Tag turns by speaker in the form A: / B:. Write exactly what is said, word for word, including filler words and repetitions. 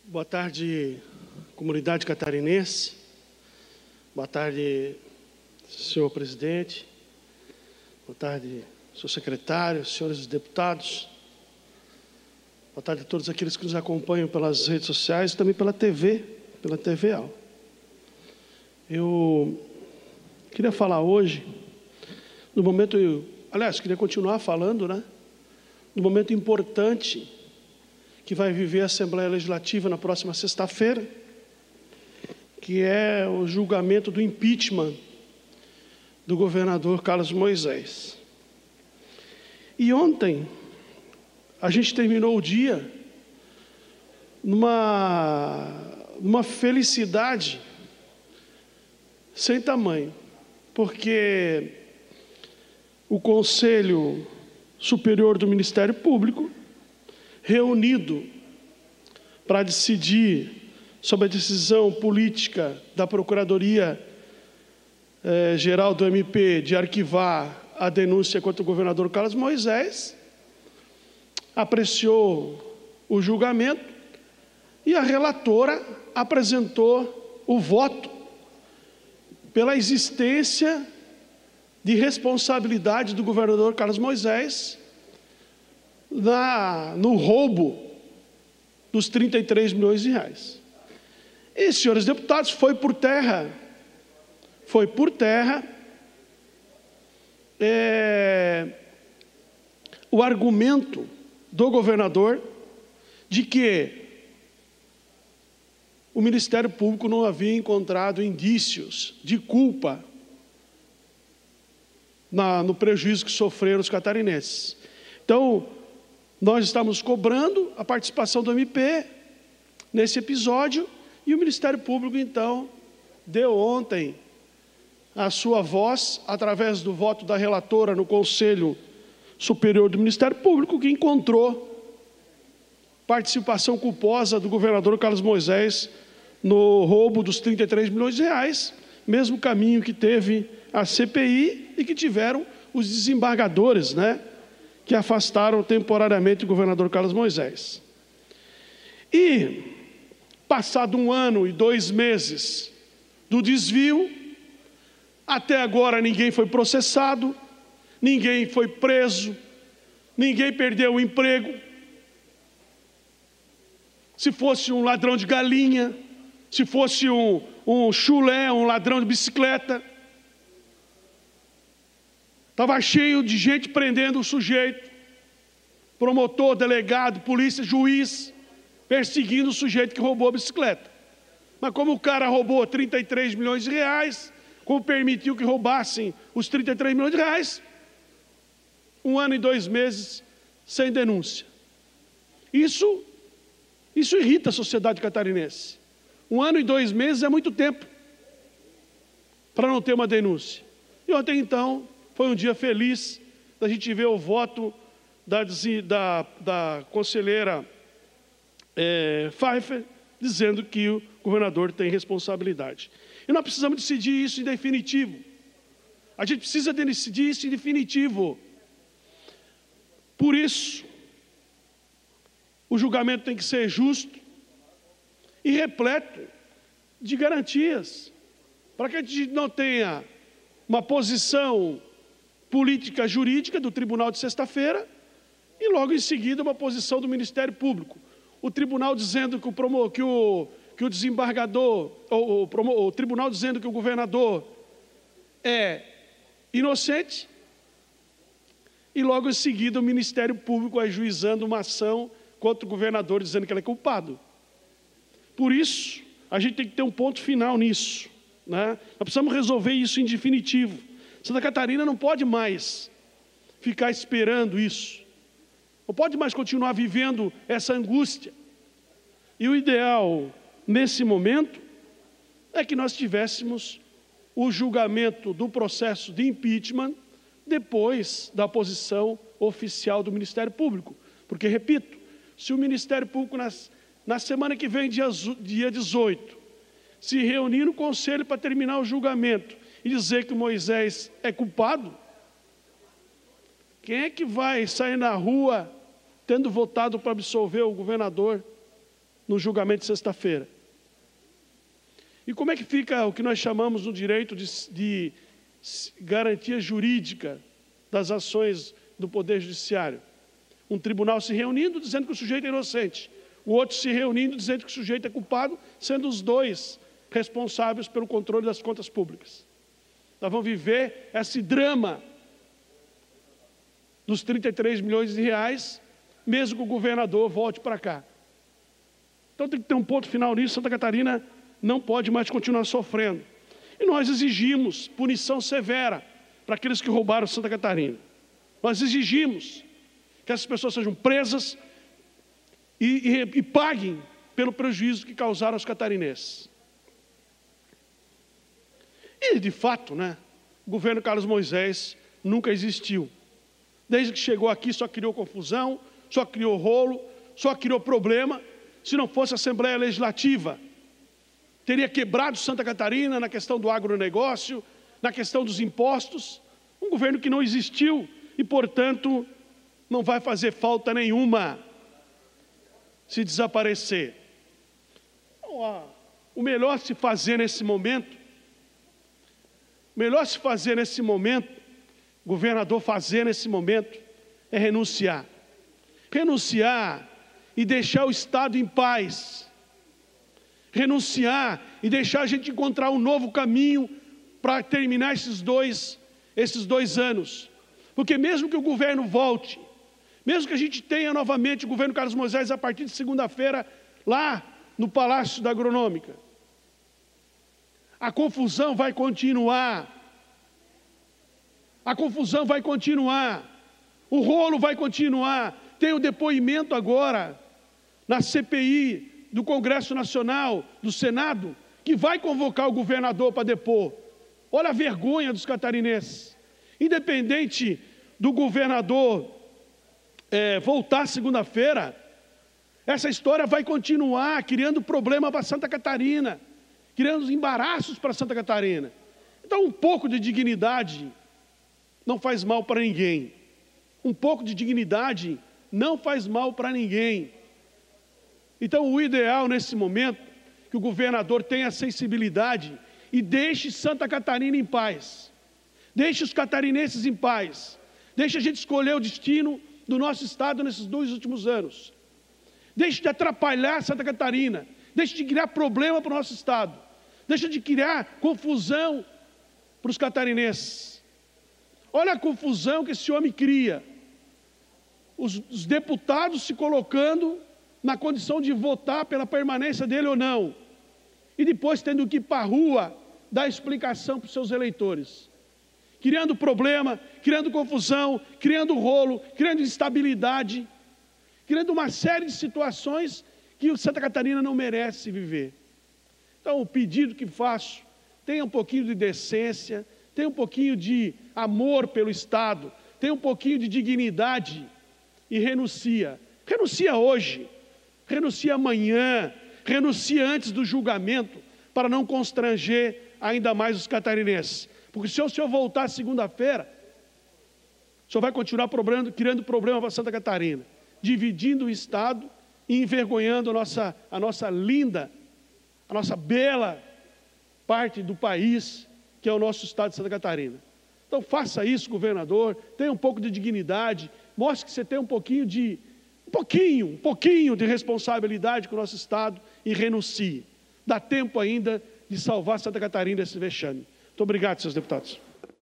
A: Boa tarde, comunidade catarinense. Boa tarde, senhor presidente. Boa tarde, senhor secretário, senhores deputados. Boa tarde a todos aqueles que nos acompanham pelas redes sociais e também pela T V, pela T V Al. Eu queria falar hoje, no momento, aliás, queria continuar falando, né? No momento importante que vai viver a Assembleia Legislativa na próxima sexta-feira, que é o julgamento do impeachment do governador Carlos Moisés. E ontem, a gente terminou o dia numa, numa felicidade sem tamanho, porque o Conselho Superior do Ministério Público, reunido para decidir sobre a decisão política da Procuradoria eh, Geral do M P de arquivar a denúncia contra o governador Carlos Moisés, apreciou o julgamento e a relatora apresentou o voto pela existência de responsabilidade do governador Carlos Moisés na, no roubo dos trinta e três milhões de reais. E, senhores deputados, foi por terra, foi por terra é, o argumento do governador de que o Ministério Público não havia encontrado indícios de culpa na, no prejuízo que sofreram os catarinenses. Então, nós estamos cobrando a participação do M P nesse episódio e o Ministério Público, então, deu ontem a sua voz, através do voto da relatora no Conselho Superior do Ministério Público, que encontrou participação culposa do governador Carlos Moisés no roubo dos trinta e três milhões de reais, mesmo caminho que teve a C P I e que tiveram os desembargadores, né, que afastaram temporariamente o governador Carlos Moisés. E, passado um ano e dois meses do desvio, até agora ninguém foi processado, ninguém foi preso, ninguém perdeu o emprego. Se fosse um ladrão de galinha, se fosse um, um chulé, um ladrão de bicicleta, estava cheio de gente prendendo o sujeito, promotor, delegado, polícia, juiz, perseguindo o sujeito que roubou a bicicleta. Mas como o cara roubou trinta e três milhões de reais, como permitiu que roubassem os trinta e três milhões de reais, um ano e dois meses sem denúncia. Isso, isso irrita a sociedade catarinense. Um ano e dois meses é muito tempo para não ter uma denúncia. E ontem, então, foi um dia feliz da gente ver o voto da, da, da conselheira é, Pfeiffer, dizendo que o governador tem responsabilidade. E nós precisamos decidir isso em definitivo. A gente precisa decidir isso em definitivo. Por isso, o julgamento tem que ser justo e repleto de garantias, para que a gente não tenha uma posição política jurídica do tribunal de sexta-feira e logo em seguida uma posição do Ministério Público. O tribunal dizendo que o, promo, que o, que o desembargador, ou, o, promo, o tribunal dizendo que o governador é inocente e logo em seguida o Ministério Público ajuizando uma ação contra o governador dizendo que ele é culpado. Por isso, a gente tem que ter um ponto final nisso, né? Nós precisamos resolver isso em definitivo. Santa Catarina não pode mais ficar esperando isso. Não pode mais continuar vivendo essa angústia. E o ideal, nesse momento, é que nós tivéssemos o julgamento do processo de impeachment depois da posição oficial do Ministério Público. Porque, repito, se o Ministério Público, nas, na semana que vem, dia, dia dezoito, se reunir no Conselho para terminar o julgamento e dizer que o Moisés é culpado, quem é que vai sair na rua tendo votado para absolver o governador no julgamento de sexta-feira. E como é que fica o que nós chamamos no direito de, de garantia jurídica das ações do Poder Judiciário? Um tribunal se reunindo dizendo que o sujeito é inocente, o outro se reunindo dizendo que o sujeito é culpado, sendo os dois responsáveis pelo controle das contas públicas. Nós vamos viver esse drama dos trinta e três milhões de reais, mesmo que o governador volte para cá. Então tem que ter um ponto final nisso. Santa Catarina não pode mais continuar sofrendo. E nós exigimos punição severa para aqueles que roubaram Santa Catarina. Nós exigimos que essas pessoas sejam presas e, e, e paguem pelo prejuízo que causaram aos catarinenses. E, de fato, né, o governo Carlos Moisés nunca existiu. Desde que chegou aqui só criou confusão, só criou rolo, só criou problema. Se não fosse a Assembleia Legislativa, teria quebrado Santa Catarina na questão do agronegócio, na questão dos impostos. Um governo que não existiu e, portanto, não vai fazer falta nenhuma se desaparecer. O melhor se fazer nesse momento, o melhor se fazer nesse momento, governador fazer nesse momento, é renunciar. Renunciar e deixar o Estado em paz. Renunciar e deixar a gente encontrar um novo caminho para terminar esses dois, esses dois anos. Porque mesmo que o governo volte, mesmo que a gente tenha novamente o governo Carlos Moisés a partir de segunda-feira, lá no Palácio da Agronômica, a confusão vai continuar. A confusão vai continuar. O rolo vai continuar. Tem o depoimento agora na C P I do Congresso Nacional, do Senado, que vai convocar o governador para depor. Olha a vergonha dos catarinenses. Independente do governador é, voltar segunda-feira, essa história vai continuar criando problema para Santa Catarina, criando embaraços para Santa Catarina. Então, um pouco de dignidade não faz mal para ninguém. Um pouco de dignidade não faz mal para ninguém. Então, o ideal nesse momento é que o governador tenha sensibilidade e deixe Santa Catarina em paz. Deixe os catarinenses em paz. Deixe a gente escolher o destino do nosso estado nesses dois últimos anos. Deixe de atrapalhar Santa Catarina. Deixe de criar problema para o nosso estado. Deixe de criar confusão para os catarinenses. Olha a confusão que esse homem cria. Os, os deputados se colocando na condição de votar pela permanência dele ou não. E depois tendo que ir para a rua dar explicação para os seus eleitores. Criando problema, criando confusão, criando rolo, criando instabilidade, criando uma série de situações que o Santa Catarina não merece viver. Então, o pedido que faço, tenha um pouquinho de decência, tenha um pouquinho de amor pelo Estado, tenha um pouquinho de dignidade e renuncia. Renuncia hoje, renuncia amanhã, renuncia antes do julgamento, para não constranger ainda mais os catarinenses. Porque se o senhor voltar segunda-feira, o senhor vai continuar problema, criando problema para Santa Catarina, dividindo o Estado e envergonhando a nossa, a nossa linda, a nossa bela parte do país, que é o nosso Estado de Santa Catarina. Então faça isso, governador, tenha um pouco de dignidade, mostre que você tem um pouquinho de, um pouquinho, um pouquinho de responsabilidade com o nosso Estado e renuncie. Dá tempo ainda de salvar Santa Catarina desse vexame. Muito obrigado, senhores deputados.